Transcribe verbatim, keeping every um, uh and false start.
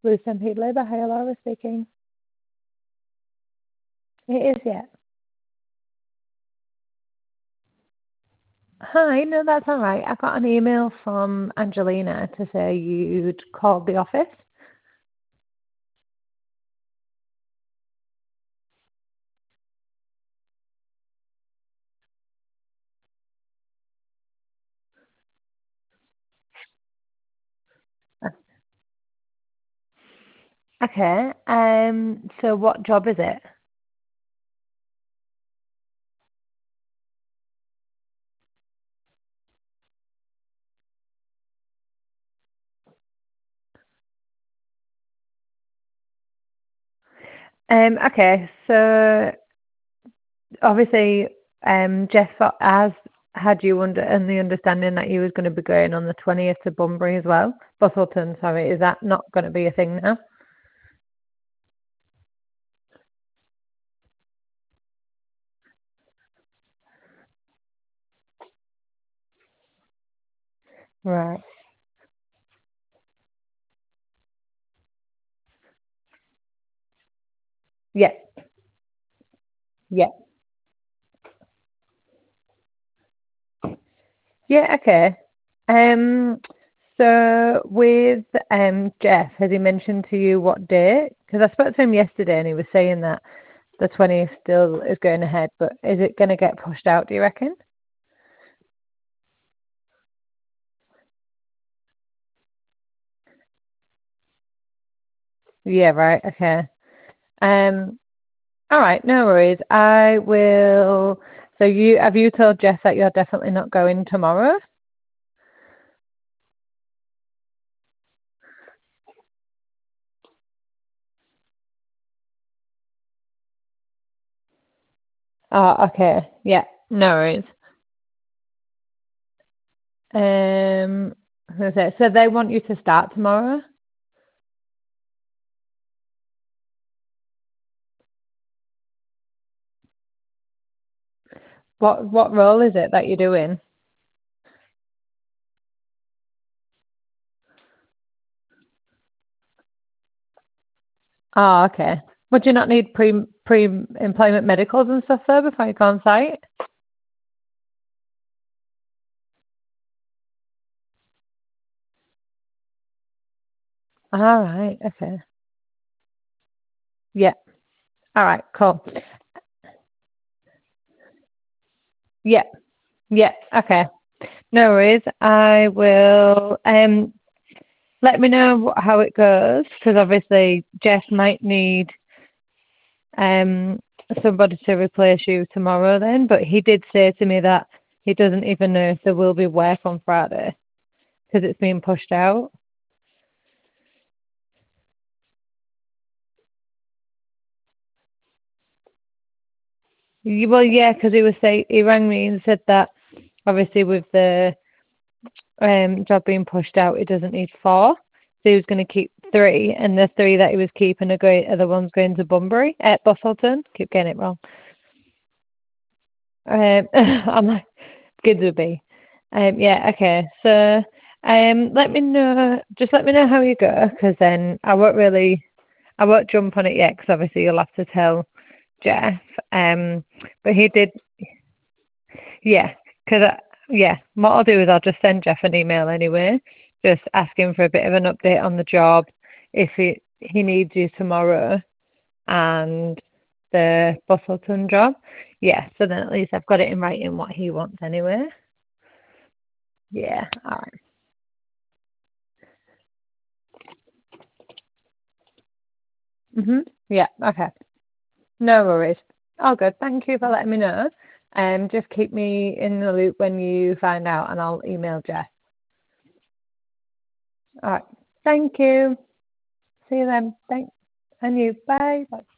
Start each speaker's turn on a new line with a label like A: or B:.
A: Lucent Heat Labour. Hi, Laura speaking. It is, yeah. Hi, no, that's all right. I got an email from Angelina to say you'd called the office. Okay. Um. So, what job is it? Um. Okay. So, obviously, um, Jeff has had you under in the understanding that you was going to be going on the twentieth to Bunbury as well. Bustleton, sorry. Is that not going to be a thing now? Right. Yeah. Yeah. Yeah. Okay. Um. So with um Jeff, has he mentioned to you what date? Because I spoke to him yesterday and he was saying that the twentieth still is going ahead, but is it going to get pushed out, do you reckon? Yeah, right, okay. Um, all right, no worries. I will. So you have you told Jeff that you're definitely not going tomorrow? Oh, okay. Yeah, no worries. Um, who's it? So they want you to start tomorrow? What what role is it that you're doing? Oh, okay. Would you not need pre pre employment medicals and stuff though before you go on site? All right. Okay. Yeah. All right. Cool. Yeah. Yeah. Okay. No worries. I will. Um. Let me know wh- how it goes because obviously Jeff might need um somebody to replace you tomorrow then. But he did say to me that he doesn't even know if there will be work on Friday because it's being pushed out. Y- Well, yeah, because he was say he rang me and said that obviously with the um job being pushed out, it doesn't need four, so he was going to keep three, and the three that he was keeping are going are the ones going to Bunbury at Bustleton. Keep getting it wrong. Um, I'm like good to be. Um, yeah, okay. So, um, let me know. Just let me know how you go, because then I won't really, I won't jump on it yet, because obviously you'll have to tell Jeff. Um, but he did. Yeah, because yeah, what I'll do is I'll just send Jeff an email anyway, just asking for a bit of an update on the job, if he he needs you tomorrow, and the Bustleton job. Yeah, so then at least I've got it in writing what he wants anyway. Yeah, all right. Mhm. Yeah. Okay. No worries. All good. Thank you for letting me know. Um, just keep me in the loop when you find out, and I'll email Jeff. All right. Thank you. See you then. Thanks. And you. Bye. Bye.